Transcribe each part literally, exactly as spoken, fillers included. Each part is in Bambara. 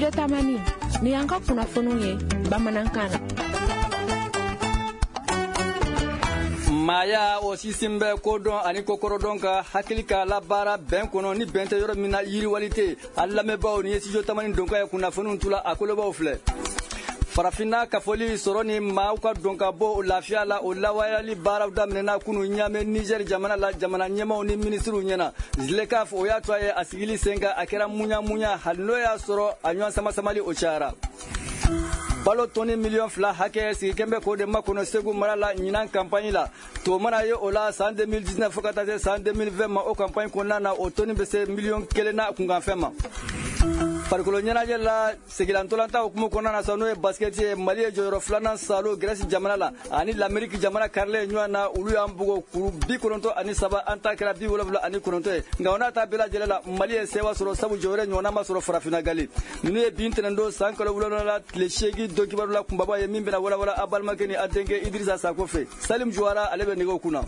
Studio Tamani ni yanka kunnafoniw ye bamanankan na. Maya aussi simbe kodon ani kokorodon ka hakili ka la bara ben kono ni bente yoro mina yiri walite alla me bawo ni Studio Tamani donka kunnafoniw tula akolo bawo fle farafina kafoli soroni mauka donka bo lafia la o lawayali bara damnena kunu nyame Niger jamana la jamana nyema ni ministru nyena zilekaf o ya toye asigili senga akera munya munya halno ya soro anywa sama samali ochara balo toni million fla hake si kembe ko de makono segu marala nyinan campagne la to mana yo ola en deux mille dix-neuf fokata en deux mille vingt ma o campagne ko nana o toni be se million kelena kunga fema parkolo nyana jella segilantolanta okumo konana sano e basket e mali e joro flana salo Grèce jamana la ani l'Amérique jamana karle nywana ulu ambugo ku bi koronto ani saba anta kra bi wala ani koronto e ngawna ta bela jella mali e sewa soro sabu jore nyona ma soro farafina gali nunu e bintendo sankolo wala la le shegi doki barula kumbaba e mimbe na wala wala abal makeni adenge Idrissa Sakofe Salim Jouara alebe nego kuna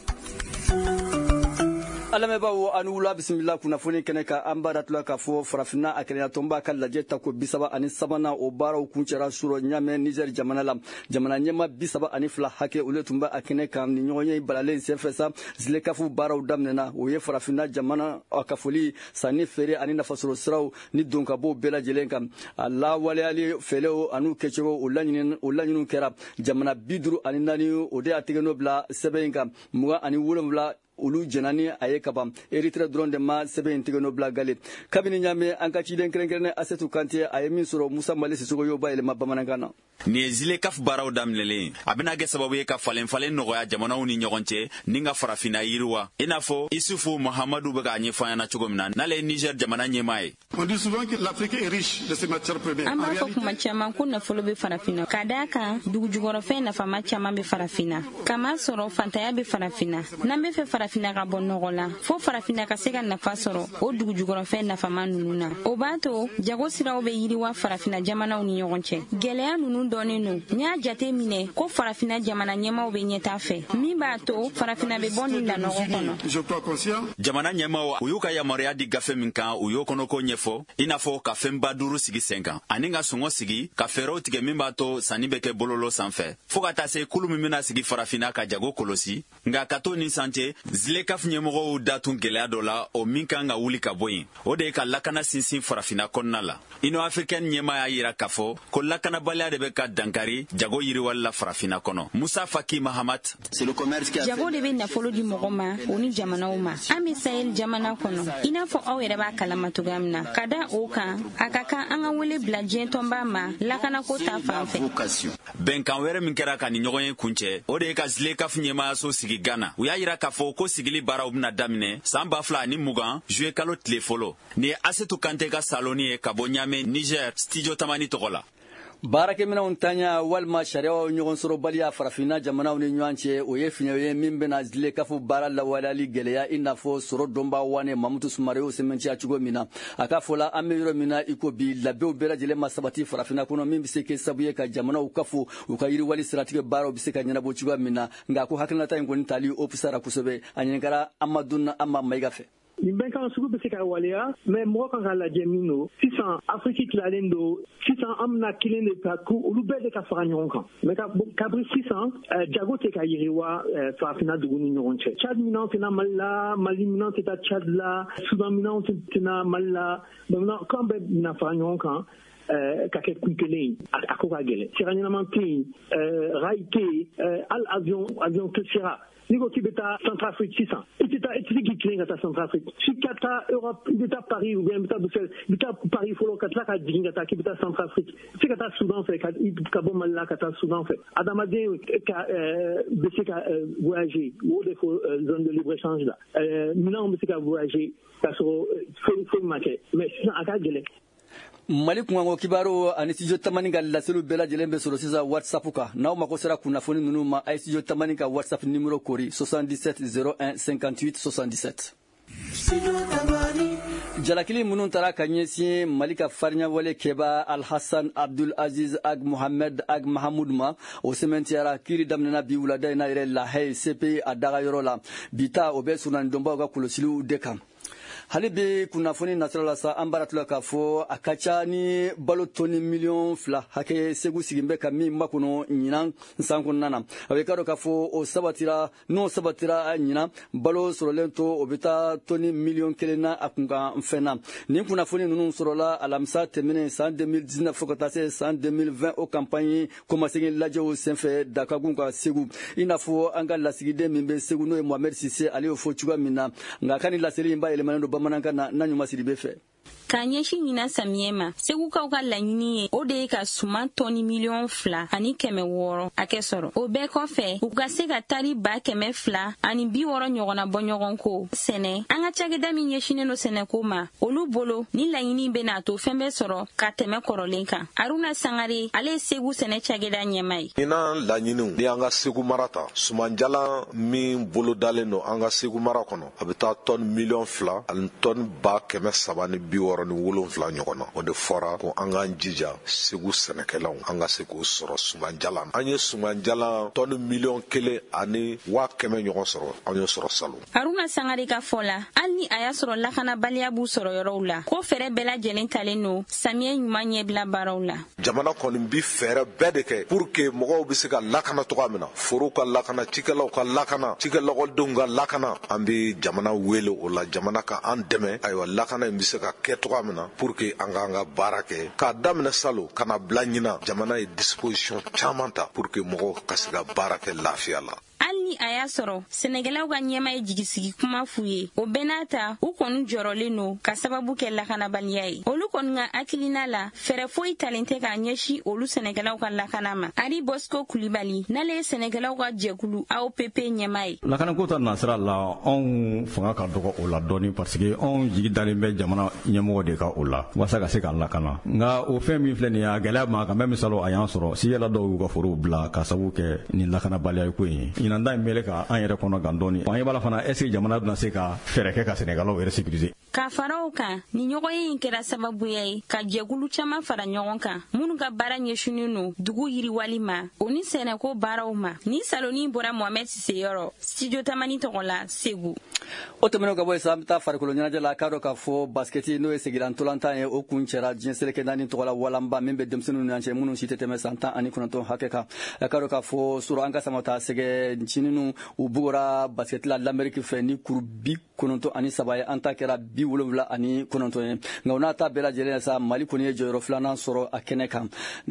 alame bawo anula bismillah kuna foni keneka ambara tula ka fo farafina akena tomba kala jetta ko bisaba ani sabana o baraw kunchera suro nyame Niger jamana lam jamana nyema bisaba ani fla hake ule tumba akene kam ni nyonye balale sefesa zile kafu baraw damnena o ye farafina jamana akafuli sani fere ani nafasoro sraw ni donka bo bela jelenka Allah wali ali feleo anu kechego ulanyinin ulanyinu kera jamana bidru ani nani o de atigeno bla sebenka muwa ani wulum bla ulu jenani aye kabam Eritrea drone de ma sebe intigeno blagale kabini nyame anka chiden krenkrene asetu kantie aye min soro Musa Malisi sugo yo ba ele mabamanangana ni zile kaf baraw damlele abina ge sababu ye ka falen falen no ya jamana uni nyogonche ninga farafina yirwa inafo Isufu Muhammadu baga nyefa na chugomna nale Niger jamana nyemae. On dit souvent que l'Afrique est riche de ses matières premières. Amba ko kuma chama kunna folobe farafina kadaka dugujugoro fe na fama chama be farafina kama soro fantaya be farafina nambe fe farafina ga bonnogola fo farafina ka sega na fasoro o dugujugoro fe na fama nununa obato jago sirawo be yiriwa farafina jamana uni nyogonche gelea nunu donenu nya jate mine ko farafina jamana nyema o be nyeta fe mi bato farafina be bonni la nogo kono je crois conscient jamana nyema wa uyuka ya moria di gafe minka uyoko no ko nyefo inafo ka femba duru sigi senka aninga songo sigi ka fero tige mimbato sanibeke bololo sanfe foka tase kulumi mina sigi farafina ka jago kolosi nga kato ni sante zile kaf nyemoro datun gelea dola o minka nga wuli ka boyin o de ka lakana sinsin farafina konnala ino africaine nyema ya yira kafo ko lakana balya de be ka dankari jago yiri walla farafina kono Musa Faki Mahamat c'est le commerce qui a jago de be na folo di mogoma oni jamana uma ami sahel jamana kono ina fo awere ba kalama tugamna kada oka akaka anga wole blaje tomba ma lakana ko ta fanfe ben kan were min kera kan nyogoyen kunche o de ka zile kaf nyema so sigi Ghana uya yira kafo ko sigili baraw na damine samba fla ni mugan jouer kalo tlefolo ni asetu kante ka saloni e kabonyame Niger Studio Tamani togola barake mina untanya walma sharia nyogon soro balia farafina jamana uni nyanche oye finye mimbe na zile kafu bara la walali geleya inafo soro domba wane mamutu sumare o semenchi achugo mina akafola ameyro mina ikobi labe bela jele masabati farafina kono mimbi seke sabuye ka jamana ukafu ukayiri wali strategique baro biseka nyana bochugo mina ngako hakina ta ngoni tali opusara kusobe anyengara amaduna amma maigafe ni benka sugu be se ka waleya mais mo kan la jemino six cents Afrique kilalendo six cents amna kilende ka ku ulube de ka fara nyonka mais ka kabri six cents jago te ka yiriwa fa fina duguni nyonche Chad minan tena malla Mali minan teta Chad la Soudan minan tena malla donc quand be na fara nyonka kake kunkele akoka gele siranyana manti raite al avion avion que sera Nigo Tibeta Centrafrique six cents. Et tu as étudié qui clingue à ta Centrafrique. Si Kata Europe, Beta Paris ou bien Beta Bruxelles, Beta Paris Folo Kata Kadjingata qui Beta Centrafrique. Si Kata Soudan fait Kabo Malla Kata Soudan fait. Adamade ka bese ka voyager ou des zone de libre échange là. Maintenant on bese ka voyager parce que faut faut marquer. Mais sinon aka gele. Malik Mwango Kibaro ani Studio Tamani ga la selu bela jelembe soro siza WhatsApp ka na ma ko sera kuna foni nunu ma ay Studio Tamani ka WhatsApp numéro kori soixante-dix-sept zéro un cinquante-huit soixante-dix-sept Jalakili munun tara kanyesi Malika Farnya wale Keba Al Hassan Abdul Aziz Ag Mohamed Ag Mahamoud ma o sementiara kiri damnena bi ulada ina ire la hay C P I adaga yorola bita obe sunan domba ga kulosilu dekam hali bi kunnafoni nasirala sa an baratula k'a fɔ a ka ca ni balo toni miliyɔn fila hakɛ segu sigin bɛ ka min makɔnɔ ɲinan san kɔnɔna na a bɛ k'a dɔn k'a fɔ o sabatira n'o sabatira ɲinan balo sɔrɔlen to o bɛ taa toni miliyɔn kelen na a kunkan fɛn na nin kunnafoni ninnu sɔrɔla alamisa tɛmɛnen san deux mille dix-neuf fo ka taa se san deux mille vingt o campagne kɔmasegin lajɛw senfɛ dakagun ka segu i n'a fɔ an ka lasigiden min bɛ segu n'o ye mohamed sise ale y'o fɔ cogoya min na nka a ka nin laseli in ba yɛlɛmanen don bamanankan na na ɲuman siri bɛ fɛ Ka ɲɛsin ɲina samiyɛ ma segukaw ka laɲini ye o de ye ka suman tɔni miliyɔn fila ani kɛmɛ wɔɔrɔ a kɛ sɔrɔ o bɛɛ kɔfɛ u ka se ka tari ba kɛmɛ fila ani bi wɔɔrɔ ɲɔgɔnna bɔ ɲɔgɔn ko sɛnɛ an ka cakɛda min ɲɛsinen do sɛnɛko ma olu bolo ni laɲini bɛna to fɛn bɛ sɔrɔ ka tɛmɛ kɔrɔlen kan Aruna Sangare ale ye segu sɛnɛ cakɛda ɲɛma ye ina laɲiniw ni an ka segu mara ta sumanjala min bolo dalen do an ka segu mara kɔnɔ a bɛ taa tɔni miliyɔn fila ani tɔni ba kɛmɛ saba ni bi wɔɔrɔ ni wolonfila ɲɔgɔn na o de fɔra ko an k'an jija segu sɛnɛkɛlaw an ka se k'o sɔrɔ sumanjala an ye sumanjala tɔni miliyɔn kelen ani waa kɛmɛ ɲɔgɔn sɔrɔ an y'o sɔrɔ salon Aruna Sangare ka fɔ la hali ni a y'a sɔrɔ lakanabaliya b'u sɔrɔ yɔrɔw la ko fɛɛrɛ bɛɛ lajɛlen talen no samiyɛ ɲuman ɲɛbila baaraw la jamana kɔni bi fɛɛrɛ bɛɛ de kɛ pour que mɔgɔw bɛ se ka lakana cogoya min na forow ka lakana cikɛlaw ka lakana cikɛlɔgɔdenw ka lakana an bɛ jamana wele o la jamana ka an dɛmɛ ayiwa lakana in bɛ se ka kɛ cogoya min na pour que an k'an ka baara kɛ k'a daminɛ salo ka na bila ɲina jamana ye disposition caman ta pour que mɔgɔw ka se ka baara kɛ lafiya la hali ni a y'a sɔrɔ sɛnɛkɛlaw ka ɲɛma ye jigisigi kuma f'u ye o bɛɛ n'a ta u kɔni jɔrɔlen no ka sababu kɛ lakanabaliya ye olu kɔni ka hakilina la fɛɛrɛ foyi talen tɛ k'a ɲɛsin olu sɛnɛkɛlaw ka lakana ma Ari Bosco Kulibali n'ale ye sɛnɛkɛlaw ka jɛkulu A O P P ɲɛma ye lakanako ta nasira la anw fanga ka dɔgɔ o la dɔɔni parce que anw jigi dalen bɛ jamana ɲɛmɔgɔ de ka o la walasa ka se ka lakana nka o fɛn min filɛ nin ye a gɛlɛya ma ka mɛn misalo a y'an sɔrɔ siyɛla dɔw y'u ka forow bila ka sababu kɛ nin lakanabaliya ko ye ɲinanda in bɛle ka an yɛrɛ kɔnɔ gan dɔɔni an ye bala fana est ce que jamana bɛna se ka fɛɛrɛ kɛ ka sɛnɛkɛlaw yɛrɛ sécuriser ka fara o kan ni ɲɔgɔnye in kɛra sababuya ye ka jɛkulu caman fara ɲɔgɔn kan minnu ka baara ɲɛsinnen no dugu yiriwali ma o ni sɛnɛko baaraw ma ni saloni bɔra Mohamed Sise yɔrɔ studio tamani tɔgɔ la Segu o tɛmɛnen ka bɔ yen sa an bɛ taa farikolo ɲɛnajɛ la k'a dɔn k'a fɔ basketi n'o ye segilan ntolantan ye o kun cɛra diɲɛ seleke naani tɔgɔ la walanba min bɛ denmisɛnninw ni ɲɔgɔn cɛ minnu si tɛ tɛmɛ san tan ani kɔnɔntɔn hakɛ kan k'a dɔn k'a fɔ sɔrɔ an ka samata sɛgɛ ncininw u bugɔra basketi la l'Amérique fɛ ni kuru bi kɔnɔntɔn ani saba ye an ta kɛra bi wolonwula ani kɔnɔntɔn ye nka o n'a ta bɛɛ lajɛlen sa Mali kɔni ye jɔyɔrɔ filanan sɔrɔ a kɛnɛ kan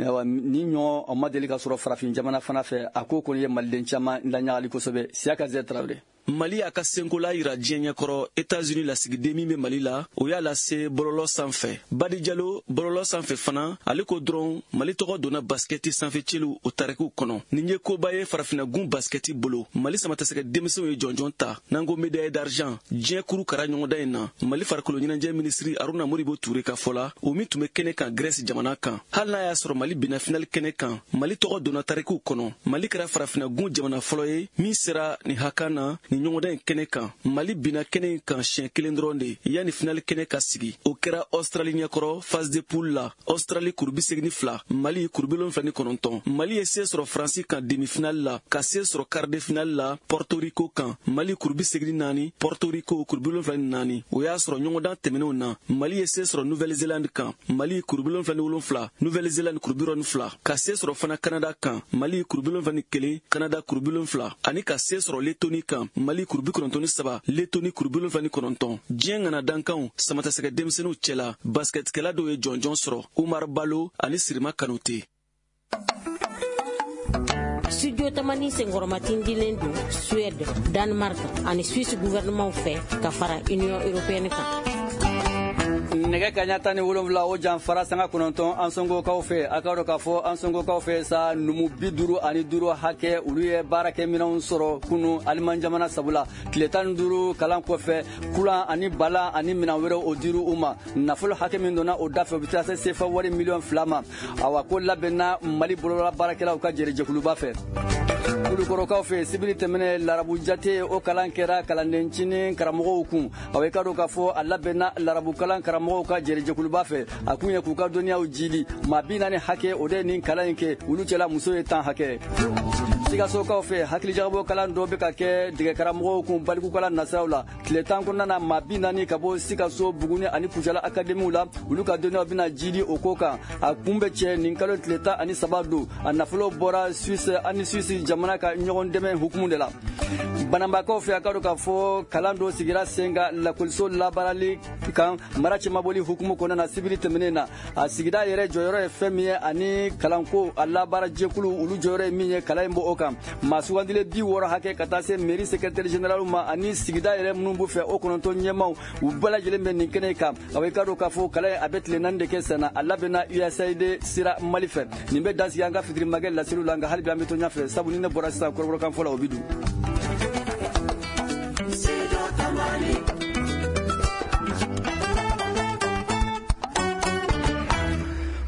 ni ɲɔ o ma deli ka sɔrɔ farafin jamana fana fɛ a ko kɔni ye maliden caman laɲagali kosɛbɛ Siyaka Zɛ Tarawele Mali a ka senkola yira diɲɛ ɲɛkɔrɔ États-Unis lasigiden min bɛ Mali la o y'a lase bɔlɔlɔ sanfɛ Badi Jalo bɔlɔlɔ sanfɛ fana ale ko dɔrɔn Mali tɔgɔ donna basketi sanfɛcilu o tarikiw kɔnɔ nin ye koba ye farafinagun basketi bolo Mali samatasɛgɛ denmisɛnw ye jɔnjɔn ta n'an ko médaille d'argent diɲɛ kuru kara ɲɔgɔnda in na Mali farikolo ɲɛnajɛ minisiri Aruna Moribo Ture ka fɔ la o min tun bɛ kɛnɛ kan Grèce jamana kan hali n'a y'a sɔrɔ Mali binna finali kɛnɛ kan Mali tɔgɔ donna tarikiw kɔnɔ Mali kɛra farafinagun jamana fɔlɔ ye min sera nin haka na ni ɲɔgɔnda in kɛnɛ kan Mali bina kɛnɛ in kan siɲɛ kelen dɔrɔn de yanni finali kɛnɛ ka sigi o kɛra Australie ɲɛkɔrɔ phase de poule la Australie kuru bi segin ni fila Mali kuru bi wolonwula ni kɔnɔntɔn Mali ye se sɔrɔ Faransi kan demi finale la ka se sɔrɔ quart de finale la Porto Rico kan Mali kuru bi segin ni naani Porto Rico kuru bi wolonwula ni naani o y'a sɔrɔ ɲɔgɔndan tɛmɛnenw na Mali ye se sɔrɔ Nouvelle-Zélande kan Mali kuru bi wolonwula ni wolonwula Nouvelle-Zélande kuru bi wɔɔrɔ ni fila ka se sɔrɔ fana Canada kan Mali kuru bi wolonwula ni kelen Canada kuru bi wolonwula ani ka se sɔrɔ Lettonie kan Mali kuru bi kɔnɔntɔn ni saba Lettonie kuru bi wolonwula ni kɔnɔntɔn diɲɛ ŋana dankanw samatasɛgɛ denmisɛnninw cɛla basketkɛla dɔw ye jɔnjɔn sɔrɔ Umar Balo ani Sirima Kanute studio tamani senkɔrɔmatin dilen don Suède, Danemark ani Suisse gouvernement fɛ ka fara Union Européenne kan nɛgɛ kaɲa tan ni wolonwula o janfara sanga kɔnɔntɔn an sɔngokaw fɛ a ka dɔn k'a fɔ an sɔngokaw fɛ sa numu bi duuru ani duuru hakɛ olu ye baarakɛminɛnw sɔrɔ kunu Aliman jamana sabula tile tan ni duuru kalan kɔfɛ kulan ani bala ani minɛn wɛrɛ o diru u ma nafolo hakɛ min donna o dafɛ u bɛ taa se sefa wari miliyɔn fila ma awa ko labɛnna Mali bolola baarakɛlaw ka jɛrɛjɛkuluba fɛ kulukɔrɔkaw fɛ sibiri tɛmɛnɛ larabu jate o kalan kɛra kalandencinin karamɔgɔw kun aw ye ka dɔn k'a fɔ a labɛnna larabu kalan karamɔgɔw ka jɛrɛjɛkuluba fɛ a kun ye k'u ka dɔnniyaw jili maa bi naani hakɛ o de nin kalan in kɛ olu cɛla muso ye tan hakɛ Sigasokaw fɛ hakilijagabɔ kalan dɔ bɛ ka kɛ dɛgɛkaramɔgɔw kun baliku kalan nasiraw la tile tan kɔnɔna na maa bi naani ka bɔ Sikaso Buguni ani Kucala akademiw la olu ka dɔnniyaw bɛna jidi o ko kan a kun bɛ cɛ nin kalo tile tan ani saba don a nafolo bɔra Suisse ani Suisse jamana ka ɲɔgɔn dɛmɛ hukumu de la bananbakaw fɛ a ka dɔn k'a fɔ kalan dɔ sigira sen kan lakɔliso labaarali kan mara cɛmabɔli hukumu kɔnɔna na sibiri tɛmɛnen na a sigida yɛrɛ jɔyɔrɔ ye fɛn min ye ani kalanko a labaara jɛkulu olu jɔyɔrɔ ye min ye kalan in bɔ o kan maa sugandile bi wɔɔrɔ hakɛ ka taa se mairie secrétaire général ma ani sigida yɛrɛ minnu b'u fɛ o kɔnɔntɔn ɲɛmaw u bɛɛ lajɛlen bɛ nin kɛnɛ kan a bɛ ka dɔn k'a fɔ kalan a bɛ tile naani de kɛ senna a labɛnna U S A I D sira Mali fɛ nin bɛ dansigi an ka fitirimakɛ laseliw la nka hali bi an bɛ to ɲɛfɛ sabu ni ne bɔra sisan kɔrɔbɔrɔkan fɔ la o bi dun.